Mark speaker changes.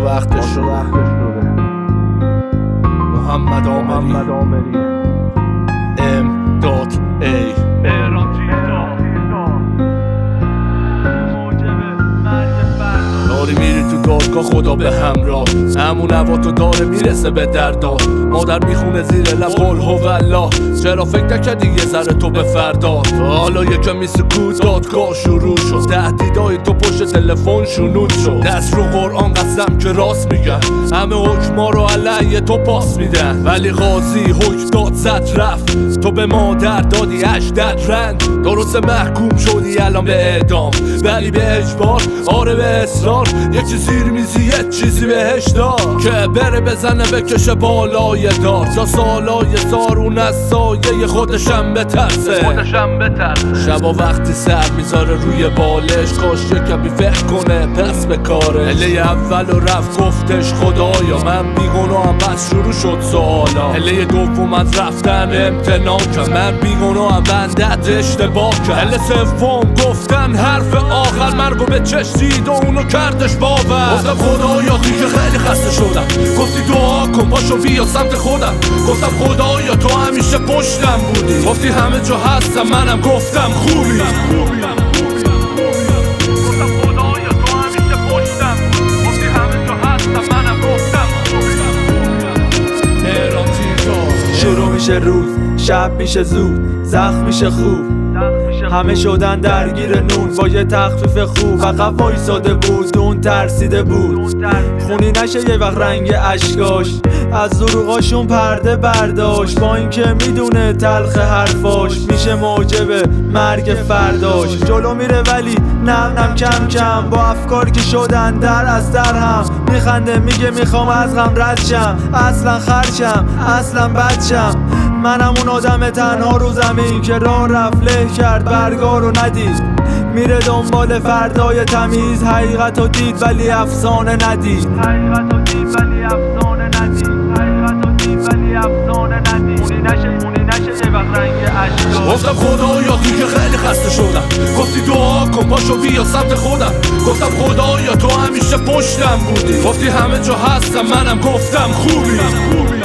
Speaker 1: وقتش شده. محمد آمری M.A داری میری تو دادگاه خدا به همراه، همون هواتو داره میرسه به دردا. مادر میخونه زیر لب قل هوالله، چرا فکر نکردی یه ذره تو به فردا؟ حالا یکمی سکوت دادگاه شروع شد، تهدیدای تو پشت تلفن شنود شد. دست رو قرآن قسم که راست میگن، همه حکما رو علیه تو پاس میدن. ولی قاضی حکم داد زد رفت، تو به مادر دادی 18 رند. درست محکوم شدی الان به اعدام، ولی به اجبار آره به اصرار. یکی زیر میزی یه چیزی بهش دار که بره بزنه بکشه بالای دار، تا سالای سارون از سایه خودشم بترسه. شبا وقتی سر میذاره روی بالش، کاش یکمی فکر کنه پس به کاره. هله اول و رفت گفتش خدایا من بیگناهم، پس شروع شد سوالا. هله دوم از رفتن امتناع کرد، من بیگناهم بندت اشتباه کرد. هله سوم گفتن حرف آخر، مرگو به چشم دید و اونو کردش باور. گفتم خدایا دیگه خیلی خسته شدم، گفتی دعا کن پاشو بیا سمت خودم. گفتم خدایا تو همیشه پشتم بودی، گفتی همه جا هستم منم گفتم خوبی. گفتم خدایا تو همیشه پشتم بودی، گفتی همه جا هستم منم گفتم خوبی. مهران تیرتا
Speaker 2: شروع میشه روز، شب میشه زود، زخم میشه خوب. همه شدن درگیر نون با یه تخفیف خوب. عقب وایساده بود اون ترسیده بود، خونی نشه یه وقت رنگ اشکاش. از دروغاشون پرده برداشت، با اینکه میدونه تلخ حرفاش میشه موجب مرگ فرداش. جلو میره ولی نم کم کم، با افکار که شدن در از در هم. میخنده میگه میخوام از غم رد شم، اصلا خرچم اصلا بدشم. منم اون آدم تنها رو زمین که راه رفت له کرد برگا رو ندید. میره دنبال فردای تمیز، حقیقتو دید ولی افسانه ندید. مونی نشه یه وقت رنگ اشکا.
Speaker 1: گفتم خدایا دیگه خیلی خسته شدم، گفتی دعا کن پاشو بیا سمت خودم. گفتم خدایا تو همیشه پشتم بودی، گفتی همه جا هستم منم گفتم خوبی.